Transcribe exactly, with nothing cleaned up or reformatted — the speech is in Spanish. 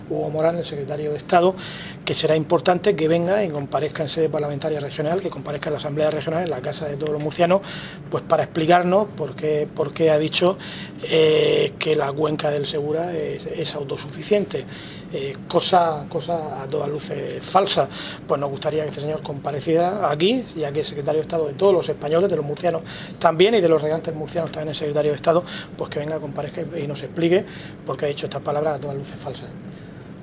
Hugo Morán, el secretario de Estado, que será importante que venga y comparezca en sede parlamentaria regional, que comparezca en la Asamblea Regional, en la casa de todos los murcianos, pues para explicarnos por qué, por qué ha dicho eh, que la cuenca del Segura es, es autosuficiente. Eh, cosa, cosa a todas luces falsa. Pues nos gustaría que este señor compareciera aquí, ya que es secretario de Estado de todos los españoles, de los murcianos también y de los regantes murcianos también es secretario de Estado, pues que venga, comparezca y nos explique por qué ha dicho estas palabras a todas luces falsas.